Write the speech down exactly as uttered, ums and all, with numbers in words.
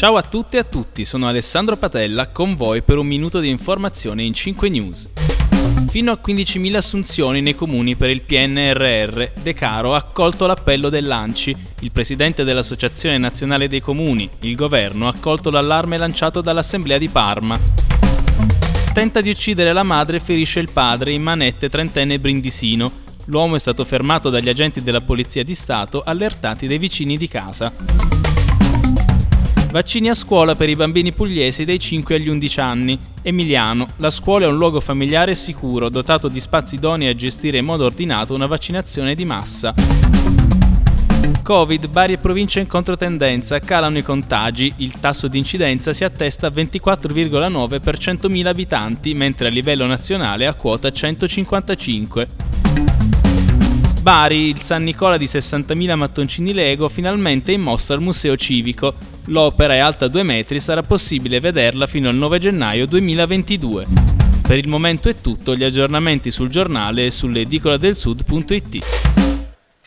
Ciao a tutte e a tutti, sono Alessandro Patella con voi per un minuto di informazione in cinque News. Fino a quindicimila assunzioni nei comuni per il P N R R, De Caro ha accolto l'appello dell'Anci, il presidente dell'Associazione Nazionale dei Comuni, il governo ha accolto l'allarme lanciato dall'Assemblea di Parma. Tenta di uccidere la madre e ferisce il padre in manette trentenne brindisino. L'uomo è stato fermato dagli agenti della Polizia di Stato allertati dai vicini di casa. Vaccini a scuola per i bambini pugliesi dai cinque agli undici anni. Emiliano, la scuola è un luogo familiare e sicuro, dotato di spazi idonei a gestire in modo ordinato una vaccinazione di massa. Covid, Bari e provincia in controtendenza, calano i contagi, il tasso di incidenza si attesta a ventiquattro virgola nove per centomila abitanti, mentre a livello nazionale è a quota centocinquantacinque. Bari, il San Nicola di sessantamila mattoncini Lego finalmente in mostra al Museo Civico. L'opera è alta due metri, sarà possibile vederla fino al nove gennaio duemilaventidue. Per il momento è tutto, gli aggiornamenti sul giornale e sull'edicoladelsud punto it.